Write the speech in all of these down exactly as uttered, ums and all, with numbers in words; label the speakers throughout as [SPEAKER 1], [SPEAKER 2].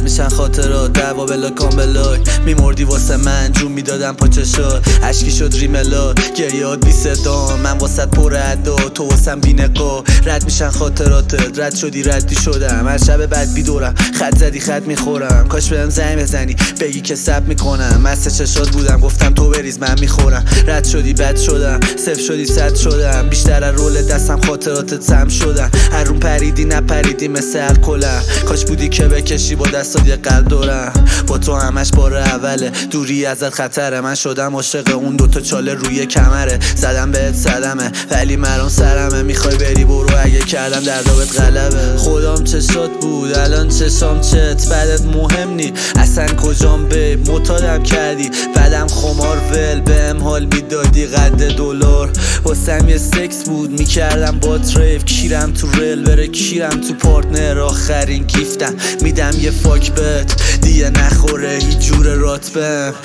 [SPEAKER 1] رد میشن خاطرات دعوا بلا کامبلای میمردی واسه من جون میدادم پاچشات اشکی شد ریملا گریاد بی صدا من واسه پر ادا تو واسم بی نقا رد میشن خاطراتت رد شدی ردی شدم هر شب بعد بیدورم خط زدی خط میخورم کاش بهم زنگ بزنی بگی که سب میکنم مست چشات بودم گفتم تو بریز من میخورم رد شدی بد شدم صفر شدی صد شدم بیشتر از رول دستم خاطراتت سم شدم هر روم پریدی نپریدی مثل الکلم کاش بودی که بکشی با دستات یه قلب دورم با تو همش بار اوله دوری ازت خطره من شدم عاشق اون دوتا چاله روی کمره زدم بهت صدمه ولی مرام سرمه میخوای بری برو اگه کردم دردابت غلبه خودم چشات بود الان چشام چت بعدت مهم نی اصلا کجام بیب معتادم کردی بعدم خمار ول بهم حال میدادی قد دلار واسم یه سکس بود میکردم با تریف کیرم تو ریل بره کیرم تو پارتنر آخرین گیفتم میدم یه فاک بت دیگه نخوره هیچ جور راتبم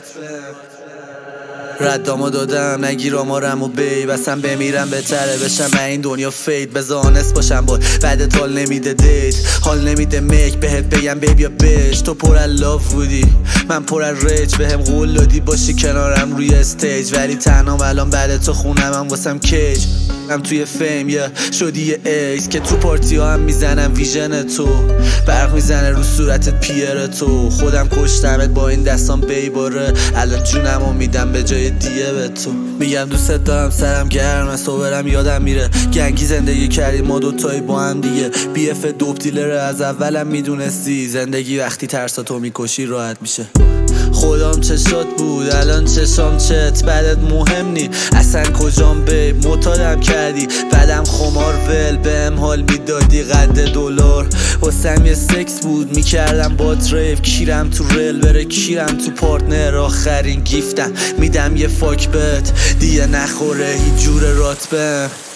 [SPEAKER 1] ردامو دادم نگیر آمارم و بیب اصلا بمیرم بهتره بشم من این دنیا فید بذار آنست باشم با بعدت حال نمیده دیت حال نمیده میک بهت بگم بیب یا بیش تو پر از لاو بودی من پر از ریج بهم قول دادی باشی کنارم روی استیج ولی تنهام الان بعد تو خونم هم واسم کیج هم توی فیم یه شدی یه ایس که تو پارتی ها هم میزنم ویژن تو برق میزنه رو صورتت پیر تو خودم کشتمت با این دستان بیباره الان جونم رو میدم به جای دیگه به تو میگم دوست دارم سرم گرمه صبرم یادم میره گنگی زندگی کردیم ما دوتایی با هم دیگه بی اف دوب دیلره از اولم میدونستی زندگی وقتی ترساتو میکشی راحت میشه خودم چشات بود الان چشام چت بعدت مهم نی اصلا کجام بیب معتادم کردی بعدم خمار ول بهم حال میدادی قد دلار واسم یه سکس بود میکردم با تریف کیرم تو ریل بره کیرم تو پارتنر آخرین گیفتم میدم یه فاک بت دیگه نخوره هیچ جور راتبم